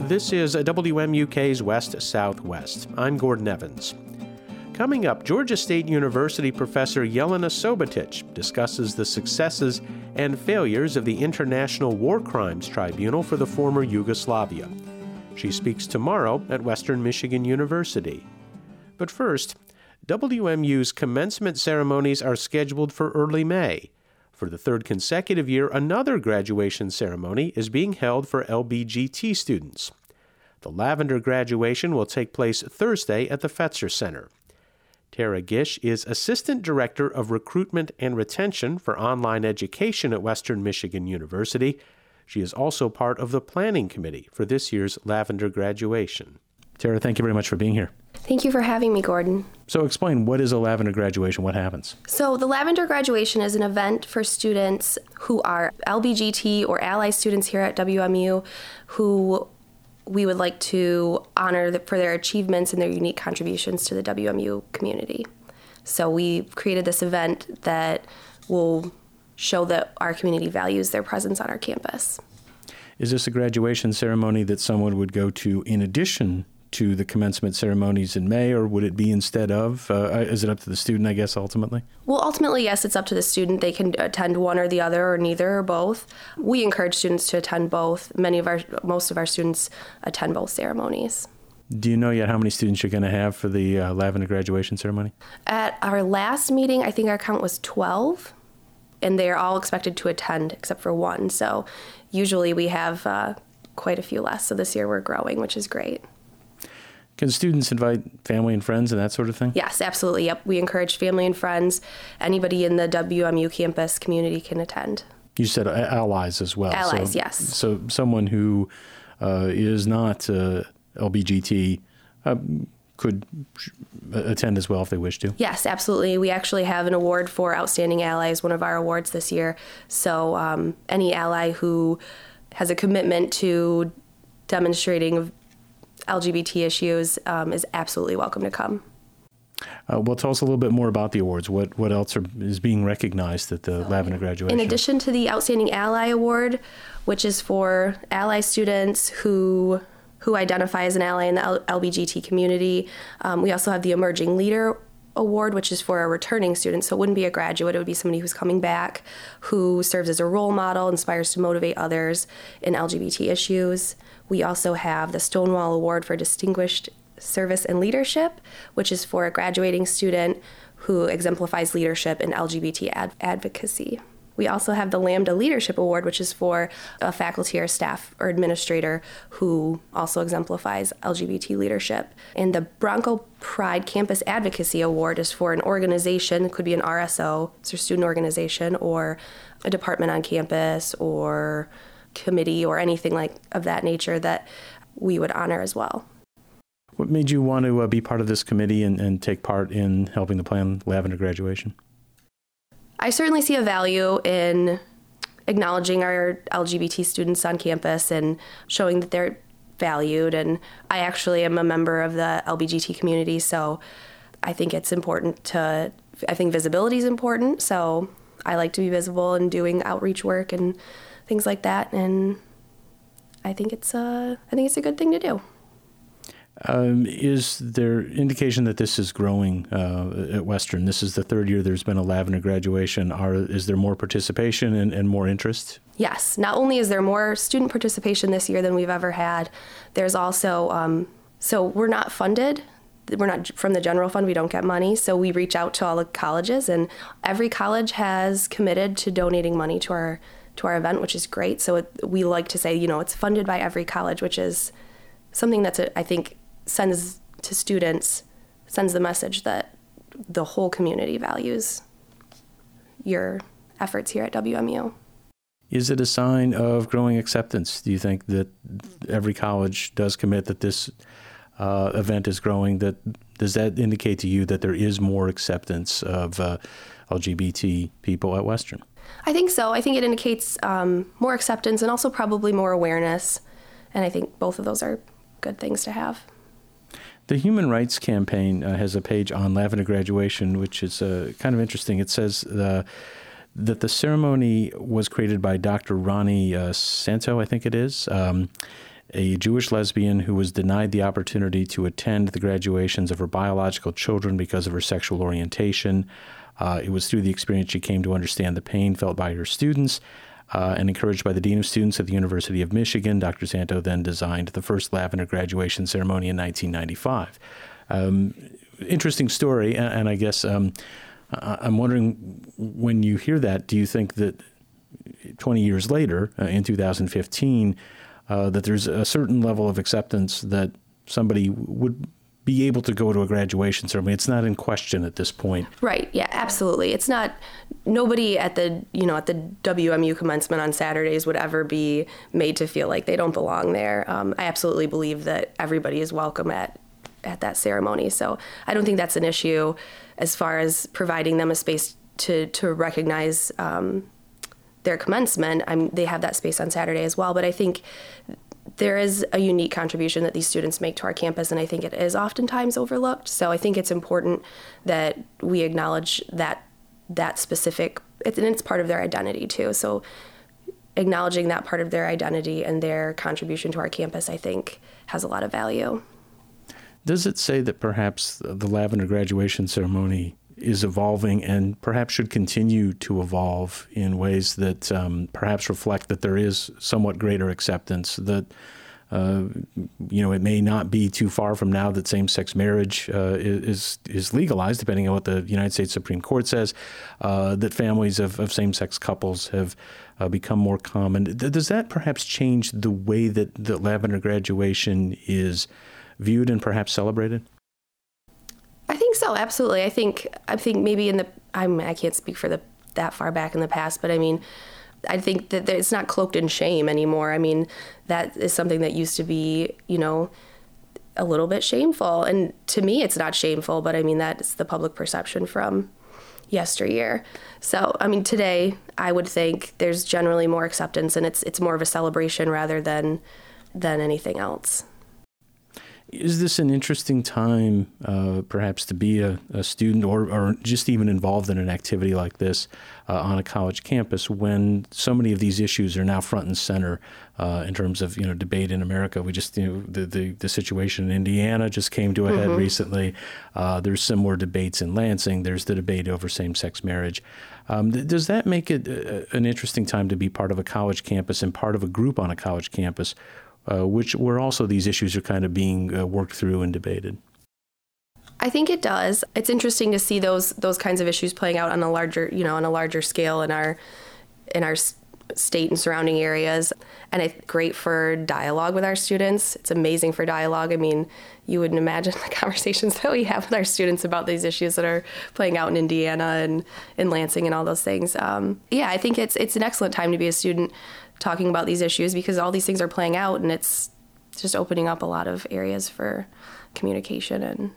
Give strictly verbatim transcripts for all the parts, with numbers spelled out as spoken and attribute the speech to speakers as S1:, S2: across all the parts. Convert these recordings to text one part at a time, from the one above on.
S1: This is W M U K's West Southwest. I'm Gordon Evans. Coming up, Georgia State University professor Jelena Subotic discusses the successes and failures of the International War Crimes Tribunal for the former Yugoslavia. She speaks tomorrow at Western Michigan University. But first, W M U's commencement ceremonies are scheduled for early May. For the third consecutive year, another graduation ceremony is being held for L B G T students. The Lavender graduation will take place Thursday at the Fetzer Center. Tara Gish is Assistant Director of Recruitment and Retention for Online Education at Western Michigan University. She is also part of the planning committee for this year's Lavender graduation. Tara, thank you very much for being here.
S2: Thank you for having me, Gordon.
S1: So explain, what is a Lavender graduation? What happens?
S2: So the Lavender graduation is an event for students who are L B G T or ally students here at W M U who we would like to honor for their achievements and their unique contributions to the W M U community. So we created this event that will show that our community values their presence on our campus.
S1: Is this a graduation ceremony that someone would go to in addition to the commencement ceremonies in May, or would it be instead of? Uh, is it up to the student, I guess, ultimately?
S2: Well, ultimately, yes, it's up to the student. They can attend one or the other, or neither, or both. We encourage students to attend both. Many of our, most of our students attend both ceremonies.
S1: Do you know yet how many students you're going to have for the uh, Lavender graduation ceremony?
S2: At our last meeting, I think our count was twelve, and they are all expected to attend except for one. So usually we have uh, quite a few less. So this year we're growing, which is great.
S1: Can students invite family and friends and that sort of thing?
S2: Yes, absolutely. Yep. We encourage family and friends. Anybody in the W M U campus community can attend.
S1: You said allies as well.
S2: Allies,
S1: so,
S2: yes.
S1: So someone who uh, is not uh, L B G T uh, could attend as well if they wish to?
S2: Yes, absolutely. We actually have an award for Outstanding Allies, one of our awards this year. So um, any ally who has a commitment to demonstrating L G B T issues um, is absolutely welcome to come.
S1: Uh, well, tell us a little bit more about the awards. What what else are, is being recognized at the Lavender graduation?
S2: In addition to the Outstanding Ally Award, which is for ally students who who identify as an ally in the L B G T community, um, we also have the Emerging Leader Award, which is for a returning student. So it wouldn't be a graduate. It would be somebody who's coming back, who serves as a role model, inspires to motivate others in L G B T issues. We also have the Stonewall Award for Distinguished Service and Leadership, which is for a graduating student who exemplifies leadership in L G B T ad- advocacy. We also have the Lambda Leadership Award, which is for a faculty or staff or administrator who also exemplifies L G B T leadership. And the Bronco Pride Campus Advocacy Award is for an organization, it could be an R S O, so student organization, or a department on campus, or committee, or anything like of that nature that we would honor as well.
S1: What made you want to uh, be part of this committee and, and take part in helping to plan Lavender graduation?
S2: I certainly see a value in acknowledging our L G B T students on campus and showing that they're valued. And I actually am a member of the L B G T community, so I think it's important to, I think visibility is important. So I like to be visible and doing outreach work and things like that. And I think it's a, I think it's a good thing to do.
S1: Um, is there indication that this is growing uh, at Western? This is the third year there's been a Lavender graduation. Are, is there more participation and, and more interest?
S2: Yes. Not only is there more student participation this year than we've ever had, there's also, um, so we're not funded. We're not from the general fund. We don't get money. So we reach out to all the colleges, and every college has committed to donating money to our to our event, which is great. So it, we like to say, you know, it's funded by every college, which is something that's, a, I think, sends to students, sends the message that the whole community values your efforts here at W M U.
S1: Is it a sign of growing acceptance? Do you think that every college does commit that this uh, event is growing? That does that indicate to you that there is more acceptance of uh, L G B T people at Western?
S2: I think so. I think it indicates um, more acceptance and also probably more awareness. And I think both of those are good things to have.
S1: The Human Rights Campaign uh, has a page on Lavender graduation, which is uh, kind of interesting. It says uh, that the ceremony was created by Doctor Ronnie uh, Santo, I think it is, um, a Jewish lesbian who was denied the opportunity to attend the graduations of her biological children because of her sexual orientation. Uh, it was through the experience she came to understand the pain felt by her students. Uh, and encouraged by the Dean of Students at the University of Michigan, Doctor Santo then designed the first Lavender graduation ceremony in nineteen ninety-five. Um, interesting story, and, and I guess um, I'm wondering, when you hear that, do you think that twenty years later, uh, in two thousand fifteen, uh, that there's a certain level of acceptance that somebody would be able to go to a graduation ceremony? It's not in question at this point.
S2: Right. Yeah, absolutely. It's not, nobody at the, you know, at the W M U commencement on Saturdays would ever be made to feel like they don't belong there. Um, I absolutely believe that everybody is welcome at, at that ceremony. So I don't think that's an issue as far as providing them a space to, to recognize um, their commencement. I'm, they have that space on Saturday as well. But I think there is a unique contribution that these students make to our campus, and I think it is oftentimes overlooked. So I think it's important that we acknowledge that that specific, and it's part of their identity too. So acknowledging that part of their identity and their contribution to our campus, I think, has a lot of value.
S1: Does it say that perhaps the Lavender graduation ceremony is evolving and perhaps should continue to evolve in ways that um, perhaps reflect that there is somewhat greater acceptance, that, uh, you know, it may not be too far from now that same-sex marriage uh, is is legalized, depending on what the United States Supreme Court says, uh, that families of, of same-sex couples have uh, become more common. Does that perhaps change the way that the Lavender graduation is viewed and perhaps celebrated?
S2: I think so, absolutely. I think I think maybe in the I'm I can't speak for the that far back in the past, but I mean, I think that it's not cloaked in shame anymore. I mean, that is something that used to be, you know, a little bit shameful, and to me, it's not shameful. But I mean, that's the public perception from yesteryear. So I mean, today I would think there's generally more acceptance, and it's it's more of a celebration rather than than anything else.
S1: Is this an interesting time, uh, perhaps, to be a, a student or, or just even involved in an activity like this uh, on a college campus when so many of these issues are now front and center uh, in terms of, you know, debate in America? We just, you know, the, the, the situation in Indiana just came to a head mm-hmm. recently. Uh, there's similar debates in Lansing. There's the debate over same-sex marriage. Um, th- does that make it uh, an interesting time to be part of a college campus and part of a group on a college campus Uh, which where also these issues are kind of being uh, worked through and debated?
S2: I think it does. It's interesting to see those those kinds of issues playing out on a larger, you know, on a larger scale in our in our state and surrounding areas. And it's great for dialogue with our students. It's amazing for dialogue. I mean, you wouldn't imagine the conversations that we have with our students about these issues that are playing out in Indiana and in Lansing and all those things. Um, yeah, I think it's it's an excellent time to be a student talking about these issues because all these things are playing out, and it's just opening up a lot of areas for communication and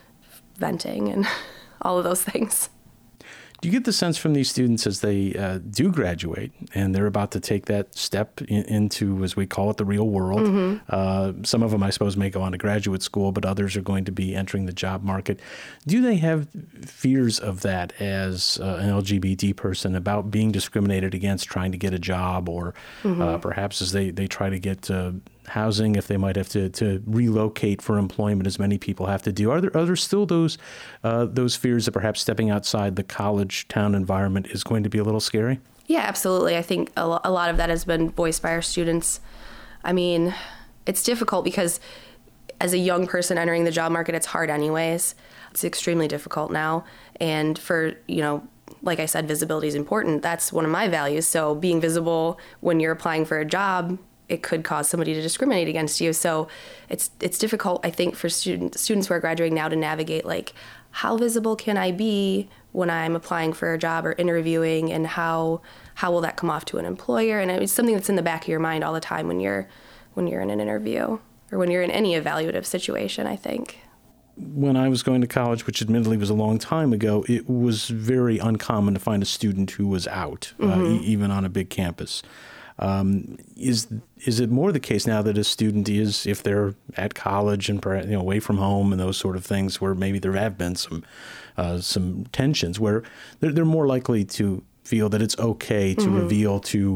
S2: venting and all of those things.
S1: Do you get the sense from these students as they uh, do graduate and they're about to take that step in, into, as we call it, the real world? Mm-hmm. Uh, some of them, I suppose, may go on to graduate school, but others are going to be entering the job market. Do they have fears of that as uh, an L G B T person about being discriminated against trying to get a job, or mm-hmm. uh, perhaps as they, they try to get uh, housing, if they might have to, to relocate for employment, as many people have to do? Are there, are there still those uh, those fears that perhaps stepping outside the college town environment is going to be a little scary?
S2: Yeah, absolutely. I think a, lo- a lot of that has been voiced by our students. I mean, it's difficult because as a young person entering the job market, it's hard anyways. It's extremely difficult now. And for, you know, like I said, visibility is important. That's one of my values. So being visible when you're applying for a job, it could cause somebody to discriminate against you. So it's it's difficult, I think, for student, students who are graduating now to navigate, like, how visible can I be when I'm applying for a job or interviewing, and how how will that come off to an employer? And it's something that's in the back of your mind all the time when you're when you're in an interview or when you're in any evaluative situation, I think.
S1: When I was going to college, which admittedly was a long time ago, it was very uncommon to find a student who was out, mm-hmm. uh, e- even on a big campus. Um, is is it more the case now that a student is, if they're at college and, you know, away from home and those sort of things, where maybe there have been some uh, some tensions, where they're, they're more likely to feel that it's okay to mm-hmm. reveal to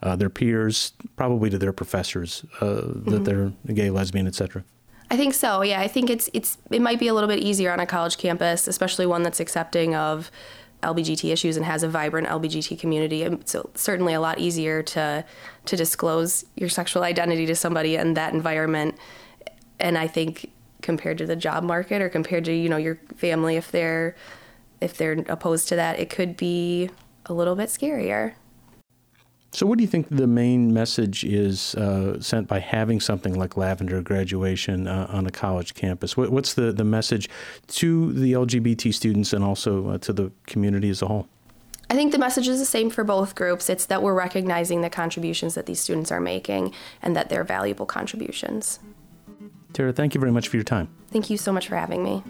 S1: uh, their peers, probably to their professors, uh, mm-hmm. that they're gay, lesbian, et cetera?
S2: I think so. Yeah, I think it's it's it might be a little bit easier on a college campus, especially one that's accepting of L B G T issues and has a vibrant L B G T community. And so certainly a lot easier to to disclose your sexual identity to somebody in that environment. And I think compared to the job market or compared to, you know, your family, if they're if they're opposed to that, it could be a little bit scarier.
S1: So what do you think the main message is uh, sent by having something like Lavender Graduation uh, on a college campus? What, what's the, the message to the L G B T students and also uh, to the community as a whole?
S2: I think the message is the same for both groups. It's that we're recognizing the contributions that these students are making and that they're valuable contributions.
S1: Tara, thank you very much for your time.
S2: Thank you so much for having me.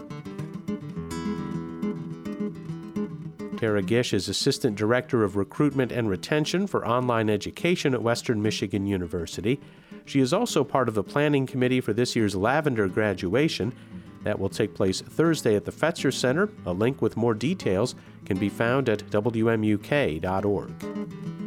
S1: Tara Gish is Assistant Director of Recruitment and Retention for Online Education at Western Michigan University. She is also part of the planning committee for this year's Lavender Graduation. That will take place Thursday at the Fetzer Center. A link with more details can be found at W M U K dot org.